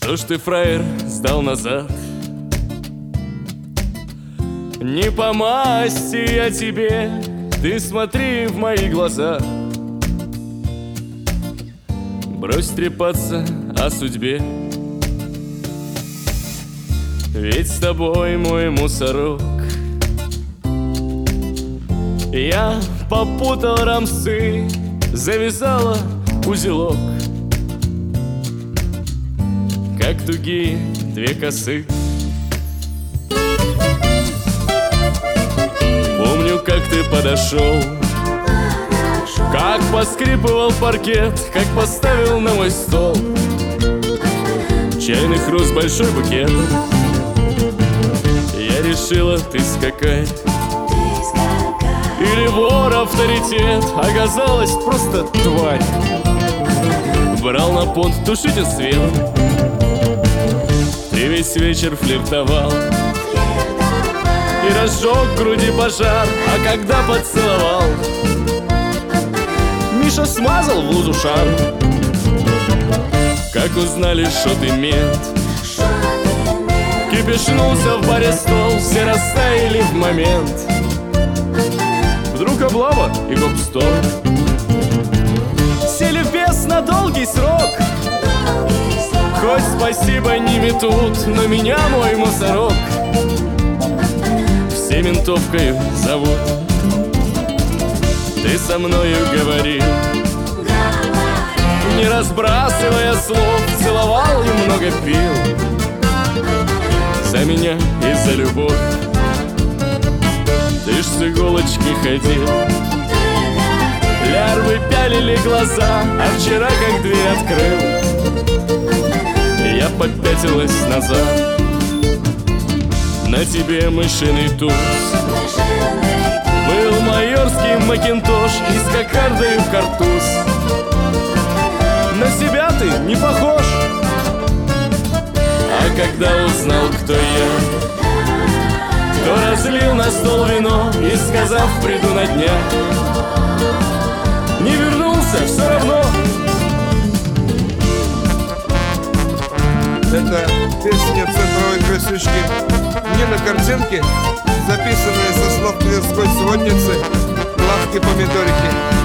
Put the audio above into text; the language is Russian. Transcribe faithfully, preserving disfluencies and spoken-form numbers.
Что ж ты, фраер, сдал назад? Не по масти я тебе, ты смотри в мои глаза. Брось трепаться о судьбе, ведь с тобой мой мусорок. Я попутал рамсы, завязала узелок, как тугие две косы. Помню, как ты подошел, как поскрипывал паркет, как поставил на мой стол чайный хруст, большой букет. Я решила, ты скакать или вор авторитет, оказалась просто тварь. Брал на понт, тушите свет, ты весь вечер флиртовал и разжег в груди пожар. А когда поцеловал, Миша смазал в лузу шар. Как узнали, что ты мент, кипишнулся в баре стол, все растаяли в момент. Вдруг облава и гоп-стоп, сели в бес на долгий срок. Хоть спасибо не метут, но меня мой мусорок все ментовкою зовут. Ты со мною говорил, не разбрасывая слов, целовал и много пил за меня и за любовь. Ты ж с иголочки ходил, лярвы пялили глаза, а вчера как дверь открыл, я попятилась назад. На тебе мышиный туз, был майорский макинтош и с кокардой в картуз. На себя ты не похож. А когда узнал, кто я, кто разлил на стол вино и, сказав, приду на днях, не вернулся все равно. Это песня центровой красючки Нины Картинки, записанная со слов Тверской сводницы Лавки Помидорики.